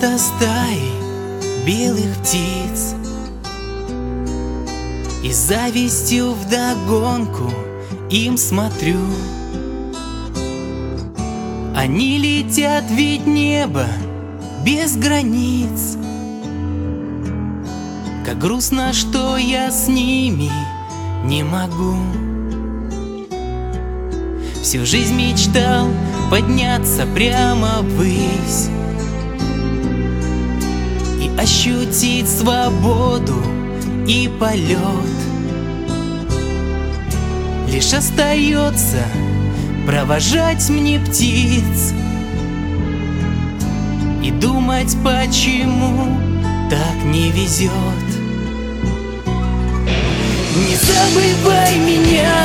за стаей белых птиц, и с завистью вдогонку им смотрю. Они летят, ведь небо без границ. Как грустно, что я с ними не могу. Всю жизнь мечтал подняться прямо ввысь и ощутить свободу и полет. Лишь остается провожать мне птиц и думать, почему так не везет. Не забывай меня,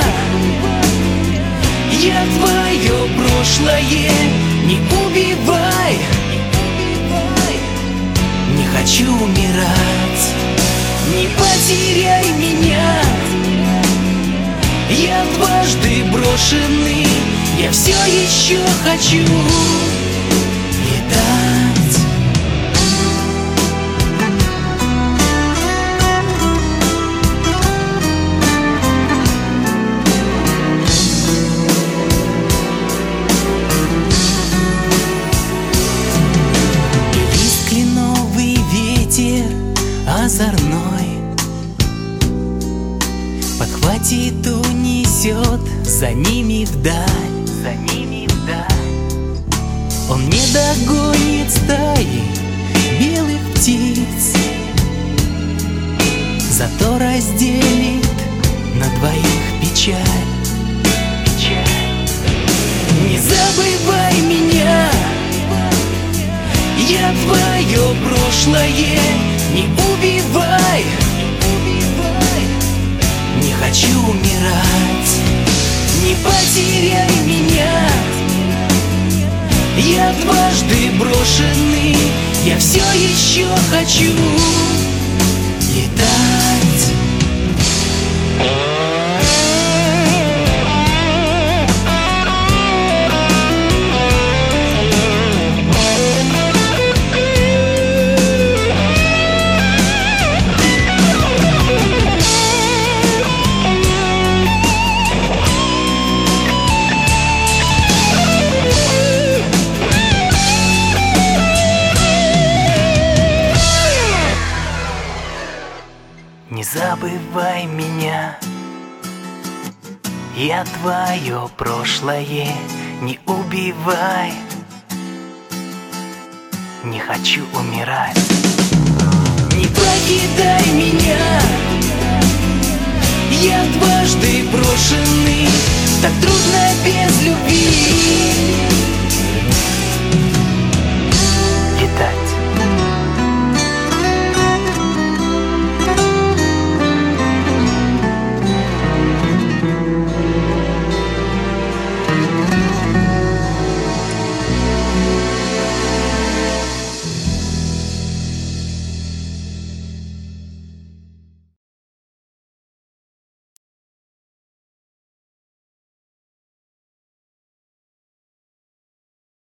я твое прошлое, не убивай, не хочу умирать. Не потеряй меня, я дважды брошенный, я все еще хочу летать. И лист кленовый ветер озорной подхватит, унесет за ними вдаль, за ними вдаль. Он не догонит стаи белых птиц, зато разделит на двоих печаль, печаль. Не забывай меня, я твое прошлое, не убивай, не хочу умирать. Не потеряй меня, я дважды брошенный, я все еще хочу летать. Не забывай меня, я твое прошлое, не убивай, не хочу умирать. Не покидай меня, я дважды брошенный, так трудно